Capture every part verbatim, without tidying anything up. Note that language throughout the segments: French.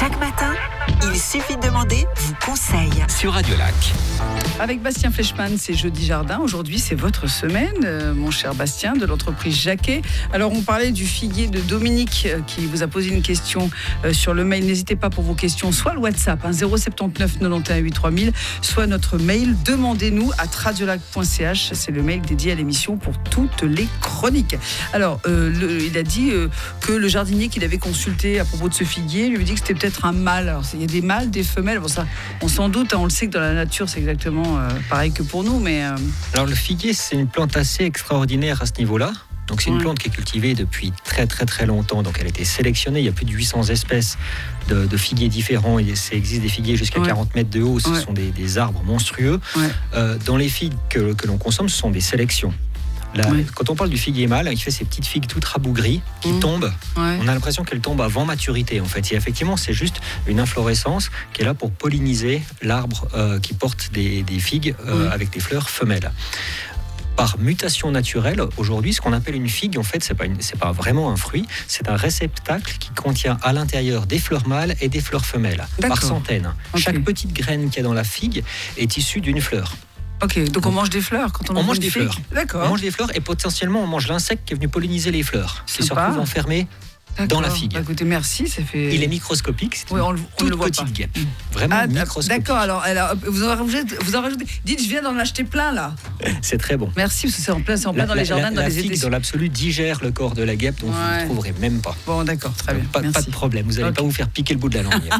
Chaque matin, il suffit de demander, vous conseille. Sur Radio Lac. Avec Bastien Fleischmann, c'est Jeudi Jardin. Aujourd'hui, c'est votre semaine, euh, mon cher Bastien, de l'entreprise Jacquet. Alors, on parlait du figuier de Dominique euh, qui vous a posé une question euh, sur le mail. N'hésitez pas pour vos questions, soit le WhatsApp, hein, zéro sept neuf quatre-vingt-onze huit trois mille, soit notre mail, demandez-nous à radiolac point c h. C'est le mail dédié à l'émission pour toutes les chroniques. Alors, euh, le, il a dit euh, que le jardinier qu'il avait consulté à propos de ce figuier lui a dit que c'était peut-être un mâle. Alors, il y a des mâles, des femelles. Bon, ça, on s'en doute, hein, on le sait que dans la nature, c'est exactement euh, pareil que pour nous. Mais euh... Alors, le figuier, c'est une plante assez extraordinaire à ce niveau-là. Donc c'est une ouais. plante qui est cultivée depuis très très très longtemps. Donc elle a été sélectionnée. Il y a plus de huit cents espèces de, de figuiers différents. Il existe des figuiers jusqu'à ouais. quarante mètres de haut. Ce ouais. sont des, des arbres monstrueux. Ouais. Euh, dans les figues que, que l'on consomme, ce sont des sélections. Là, ouais. Quand on parle du figuier mâle, il fait ces petites figues toutes rabougries qui mmh. tombent. Ouais. On a l'impression qu'elles tombent avant maturité en fait. Et effectivement, c'est juste une inflorescence qui est là pour polliniser l'arbre euh, qui porte des, des figues euh, mmh. avec des fleurs femelles. Par mutation naturelle, aujourd'hui, ce qu'on appelle une figue, en fait, c'est pas une, c'est pas vraiment un fruit, c'est un réceptacle qui contient à l'intérieur des fleurs mâles et des fleurs femelles, D'accord. par centaines. Okay. Chaque petite graine qu'il y a dans la figue est issue d'une fleur. Ok, donc on mange des fleurs quand on, on mange des fleurs. D'accord. On mange des fleurs et potentiellement on mange l'insecte qui est venu polliniser les fleurs, qui se retrouve enfermé D'accord. dans la figue. Bah, écoutez, merci, ça fait. Il est microscopique, c'est oui, une on le, on toute le voit petite pas. guêpe, vraiment ah, microscopique. D'accord, alors, alors vous, en rajoutez, vous en rajoutez. Dites, je viens d'en acheter plein là. C'est très bon. Merci, parce que c'est en plein, c'est en plein la, dans les jardins, la, dans la les figue, étés. dans l'absolu, digère le corps de la guêpe, donc ouais. vous ne trouverez même pas. Bon, d'accord, très bien. Pas, pas de problème, vous n'allez okay. pas vous faire piquer le bout de la langue.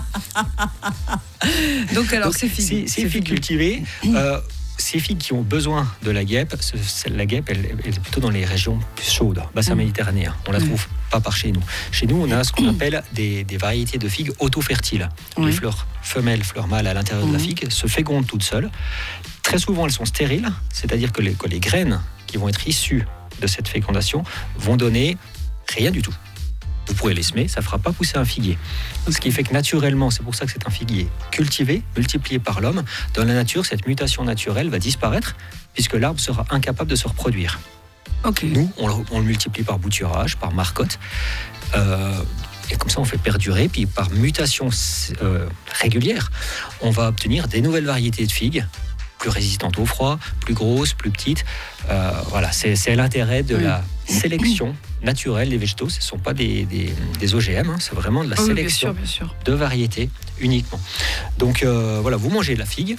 donc alors, donc, c'est figue. C'est figue cultivée. Euh, Ces figues qui ont besoin de la guêpe, la guêpe, elle, elle est plutôt dans les régions plus chaudes, bassin mmh. méditerranéen. On ne la trouve mmh. pas par chez nous. Chez nous, on a ce qu'on appelle des, des variétés de figues auto-fertiles. Mmh. Les fleurs femelles, fleurs mâles à l'intérieur mmh. de la figue se fécondent toutes seules. Très souvent, elles sont stériles, c'est-à-dire que les, que les graines qui vont être issues de cette fécondation vont donner rien du tout. Vous pourrez les semer, ça ne fera pas pousser un figuier. Ce qui fait que naturellement, c'est pour ça que c'est un figuier cultivé, multiplié par l'homme. Dans la nature, cette mutation naturelle va disparaître puisque l'arbre sera incapable de se reproduire. Okay. Nous, on le, on le multiplie par bouturage, par marcotte. Euh, et comme ça, on fait perdurer. Puis par mutation euh, régulière, on va obtenir des nouvelles variétés de figues, plus résistantes au froid, plus grosses, plus petites. Euh, voilà, c'est, c'est l'intérêt de oui. la sélection naturelle des végétaux. Ce ne sont pas des, des, des O G M, hein, c'est vraiment de la oui, sélection bien sûr, bien sûr. de variétés uniquement. Donc euh, voilà, vous mangez de la figue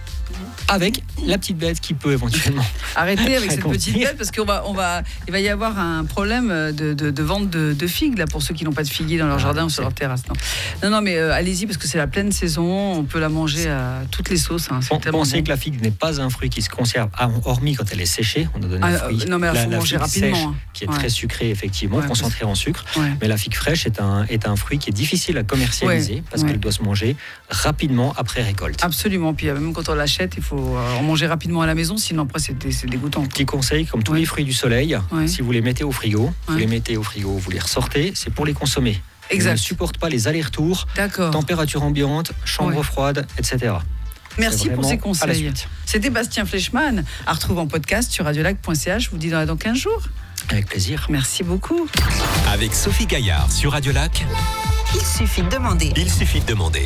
avec la petite bête qui peut éventuellement. Arrêtez avec cette petite bête parce qu'on va, on va, il va y avoir un problème de, de, de vente de, de figues là pour ceux qui n'ont pas de figuier dans leur ah, jardin ou sur leur terrasse. Non, non, non mais euh, allez-y parce que c'est la pleine saison. On peut la manger à toutes les sauces. Hein, on pensez bon. que la figue n'est pas un fruit qui se conserve, hormis quand elle est séchée. On a donné ah, un fruit. Euh, non mais il faut la, manger la figue rapidement. Sèche, hein. qui est ouais. très sucrée effectivement, ouais, concentrée en sucre. Ouais. Mais la figue fraîche est un est un fruit qui est difficile à commercialiser ouais. parce ouais. qu'elle doit se manger rapidement après récolte. Absolument. Puis même quand on l'achète, il faut en manger rapidement à la maison, sinon après c'est, c'est dégoûtant. Petit conseil, comme tous ouais. les fruits du soleil, ouais. si vous les mettez au frigo, ouais. vous les mettez au frigo, vous les ressortez, c'est pour les consommer. Exact. Ils ne supportent pas les allers-retours, D'accord. température ambiante, chambre ouais. froide, et cetera. Merci pour ces conseils. C'était Bastien Fleischmann, à retrouver en podcast sur radiolac point c h. Je vous dis dans quinze jours. Avec plaisir. Merci beaucoup. Avec Sophie Gaillard sur Radio Lac. Il suffit de demander. Il suffit de demander.